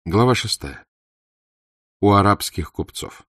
Глава 6. У арабских купцов.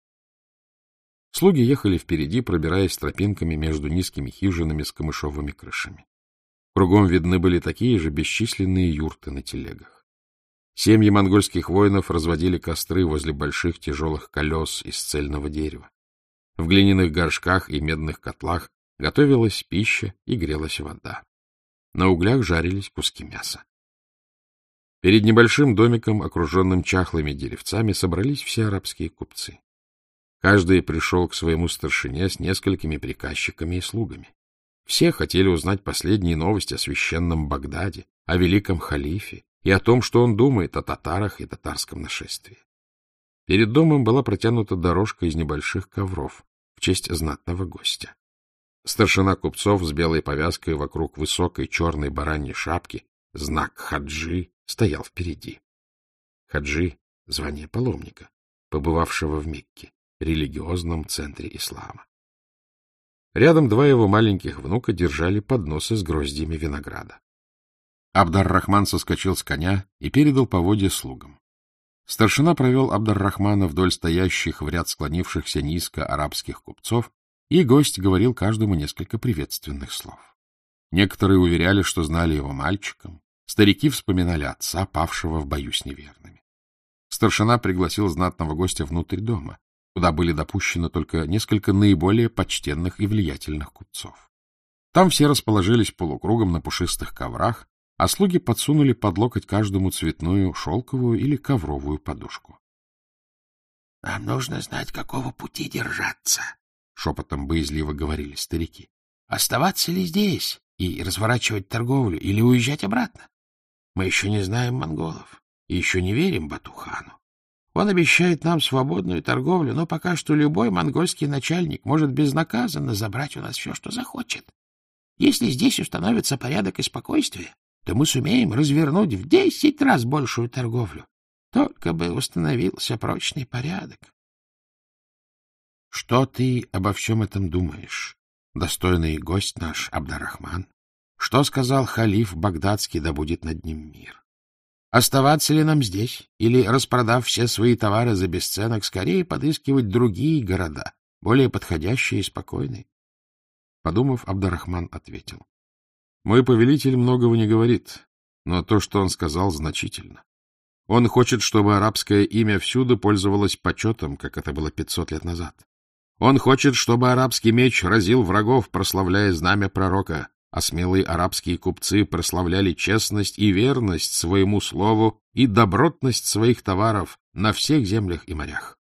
Слуги ехали впереди, пробираясь тропинками между низкими хижинами с камышовыми крышами. Кругом видны были такие же бесчисленные юрты на телегах. Семьи монгольских воинов разводили костры возле больших тяжелых колес из цельного дерева. В глиняных горшках и медных котлах готовилась пища и грелась вода. На углях жарились куски мяса. Перед небольшим домиком, окруженным чахлыми деревцами, собрались все арабские купцы. Каждый пришел к своему старшине с несколькими приказчиками и слугами. Все хотели узнать последние новости о священном Багдаде, о великом халифе и о том, что он думает о татарах и татарском нашествии. Перед домом была протянута дорожка из небольших ковров в честь знатного гостя. Старшина купцов с белой повязкой вокруг высокой черной бараньей шапки, знак хаджи, стоял впереди. Хаджи — звание паломника, побывавшего в Мекке, религиозном центре ислама. Рядом два его маленьких внука держали подносы с гроздьями винограда. Абд-ар-Рахман соскочил с коня и передал поводья слугам. Старшина провел Абд-ар-Рахмана вдоль стоящих в ряд склонившихся низко арабских купцов, и гость говорил каждому несколько приветственных слов. Некоторые уверяли, что знали его мальчиком, старики вспоминали отца, павшего в бою с неверными. Старшина пригласил знатного гостя внутрь дома, куда были допущены только несколько наиболее почтенных и влиятельных купцов. Там все расположились полукругом на пушистых коврах, а слуги подсунули под локоть каждому цветную шелковую или ковровую подушку. — Нам нужно знать, какого пути держаться, — шепотом боязливо говорили старики. — Оставаться ли здесь и разворачивать торговлю, или уезжать обратно? Мы еще не знаем монголов и еще не верим Бату-хану. Он обещает нам свободную торговлю, но пока что любой монгольский начальник может безнаказанно забрать у нас все, что захочет. Если здесь установится порядок и спокойствие, то мы сумеем развернуть в 10 раз большую торговлю. Только бы установился прочный порядок. — Что ты обо всем этом думаешь, достойный гость наш Абд-ар-Рахман? Что сказал халиф Багдадский, да будет над ним мир? Оставаться ли нам здесь, или, распродав все свои товары за бесценок, скорее подыскивать другие города, более подходящие и спокойные? Подумав, Абд-ар-Рахман ответил: — Мой повелитель многого не говорит, но то, что он сказал, значительно. Он хочет, чтобы арабское имя всюду пользовалось почетом, как это было 500 лет назад. Он хочет, чтобы арабский меч разил врагов, прославляя знамя пророка, а смелые арабские купцы прославляли честность и верность своему слову и добротность своих товаров на всех землях и морях.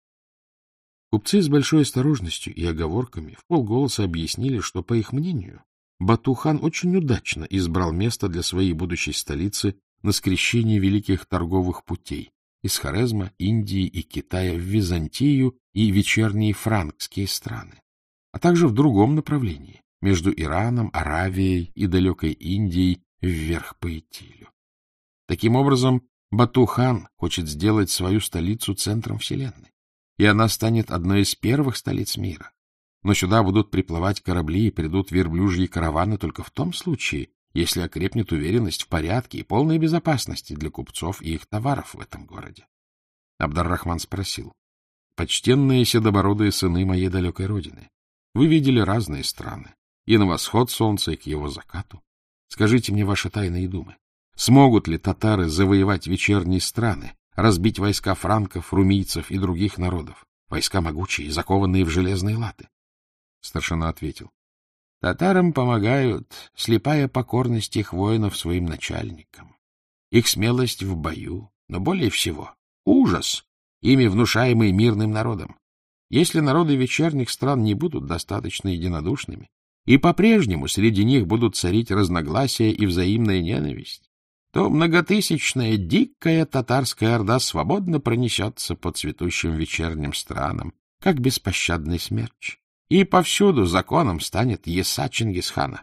Купцы с большой осторожностью и оговорками вполголоса объяснили, что, по их мнению, Бату-хан очень удачно избрал место для своей будущей столицы на скрещении великих торговых путей из Хорезма, Индии и Китая в Византию и вечерние франкские страны, а также в другом направлении, между Ираном, Аравией и далекой Индией вверх по Итилю. Таким образом, Бату-хан хочет сделать свою столицу центром вселенной, и она станет одной из первых столиц мира. Но сюда будут приплывать корабли и придут верблюжьи караваны только в том случае, если окрепнет уверенность в порядке и полной безопасности для купцов и их товаров в этом городе. Абд-ар-Рахман спросил: — Почтенные седобородые сыны моей далекой родины, вы видели разные страны, и на восход солнца, и к его закату. Скажите мне ваши тайные думы. Смогут ли татары завоевать вечерние страны, разбить войска франков, румийцев и других народов, войска могучие, закованные в железные латы? Старшина ответил: — Татарам помогают слепая покорность их воинов своим начальникам, их смелость в бою, но более всего ужас, ими внушаемый мирным народом. Если народы вечерних стран не будут достаточно единодушными, и по-прежнему среди них будут царить разногласия и взаимная ненависть, то многотысячная дикая татарская орда свободно пронесется по цветущим вечерним странам, как беспощадный смерч, и повсюду законом станет Еса Чингисхана.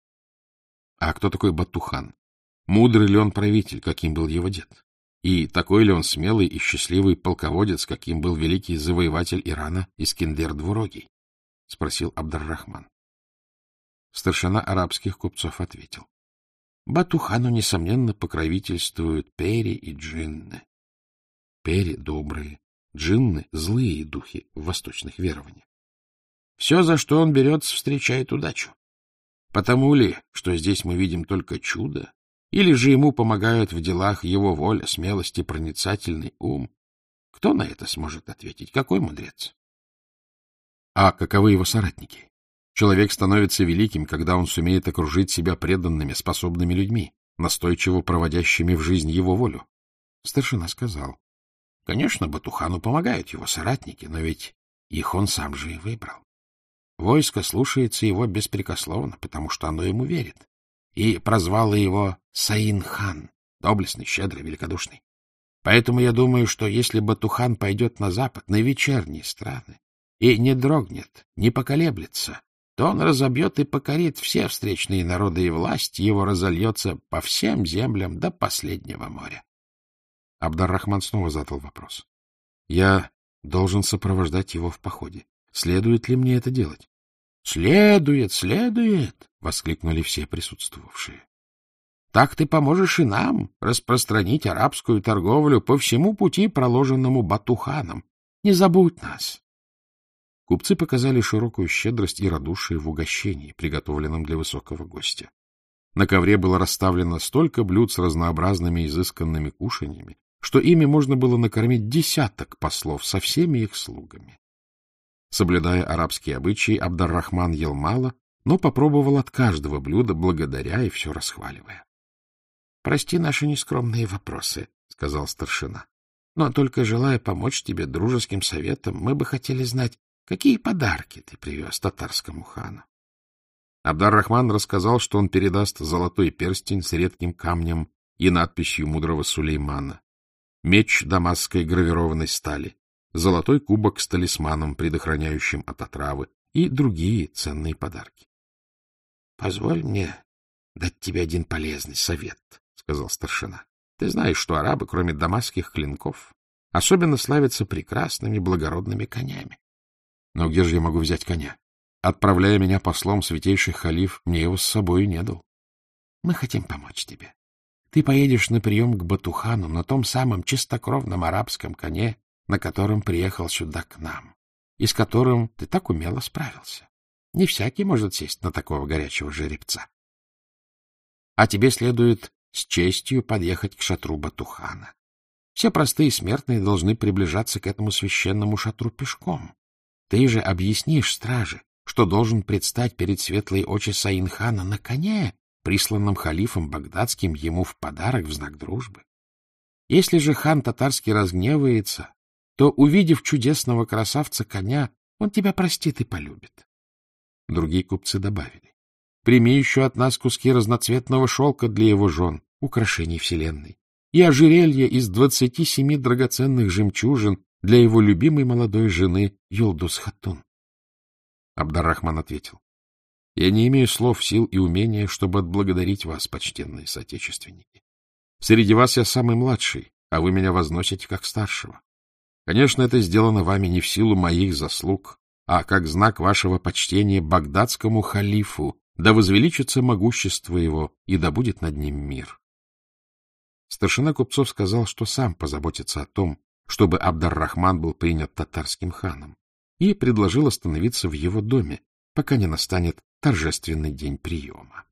А кто такой Бату-хан? Мудрый ли он правитель, каким был его дед? И такой ли он смелый и счастливый полководец, каким был великий завоеватель Ирана Искендер Двурогий? — спросил Абд-ар-Рахман. Старшина арабских купцов ответил: — Бату-хану, несомненно, покровительствуют пери и джинны. пери — добрые, джинны — злые духи в восточных верованиях. Все, за что он берется, встречает удачу. Потому ли, что здесь мы видим только чудо, или же ему помогают в делах его воля, смелость и проницательный ум? Кто на это сможет ответить? Какой мудрец? А каковы его соратники? Человек становится великим, когда он сумеет окружить себя преданными, способными людьми, настойчиво проводящими в жизнь его волю. Старшина сказал: конечно, Батухану помогают его соратники, но ведь их он сам же и выбрал. Войско слушается его беспрекословно, потому что оно ему верит, и прозвало его Саин-хан, доблестный, щедрый, великодушный. Поэтому я думаю, что если Батухан пойдет на запад, на вечерние страны, и не дрогнет, не поколеблется, то он разобьет и покорит все встречные народы, и власть его разольется по всем землям до последнего моря. Абдар-Рахман снова задал вопрос. Я должен сопровождать его в походе. Следует ли мне это делать? — Следует, следует! — воскликнули все присутствовавшие. — Так ты поможешь и нам распространить арабскую торговлю по всему пути, проложенному Батуханом. Не забудь нас. Купцы показали широкую щедрость и радушие в угощении, приготовленном для высокого гостя. На ковре было расставлено столько блюд с разнообразными изысканными кушаньями, что ими можно было накормить десяток послов со всеми их слугами. Соблюдая арабские обычаи, Абдар-Рахман ел мало, но попробовал от каждого блюда, благодаря и все расхваливая. — Прости наши нескромные вопросы, — сказал старшина. — Но только желая помочь тебе дружеским советом, мы бы хотели знать, какие подарки ты привез татарскому хану. Абдар-Рахман рассказал, что он передаст золотой перстень с редким камнем и надписью мудрого Сулеймана, меч дамасской гравированной стали, золотой кубок с талисманом, предохраняющим от отравы, и другие ценные подарки. — Позволь мне дать тебе один полезный совет, — сказал старшина. — Ты знаешь, что арабы, кроме дамасских клинков, особенно славятся прекрасными благородными конями. Но где же я могу взять коня? Отправляя меня послом, святейший халиф мне его с собой не дал. Мы хотим помочь тебе. Ты поедешь на прием к Батухану на том самом чистокровном арабском коне, на котором приехал сюда к нам, и с которым ты так умело справился. Не всякий может сесть на такого горячего жеребца. А тебе следует с честью подъехать к шатру Батухана. Все простые смертные должны приближаться к этому священному шатру пешком. Ты же объяснишь страже, что должен предстать перед светлой очи Саин-хана на коне, присланном халифом багдадским ему в подарок в знак дружбы. Если же хан татарский разгневается, то, увидев чудесного красавца коня, он тебя простит и полюбит. Другие купцы добавили: прими еще от нас куски разноцветного шелка для его жен, украшений вселенной, и ожерелье из 27 драгоценных жемчужин для его любимой молодой жены Юлдус-хатун. Абдар-Рахман ответил: я не имею слов, сил и умения, чтобы отблагодарить вас, почтенные соотечественники. Среди вас я самый младший, а вы меня возносите как старшего. Конечно, это сделано вами не в силу моих заслуг, а как знак вашего почтения багдадскому халифу, да возвеличится могущество его, и да будет над ним мир. Старшина купцов сказал, что сам позаботится о том, чтобы Абдар-Рахман был принят татарским ханом, и предложил остановиться в его доме, пока не настанет торжественный день приема.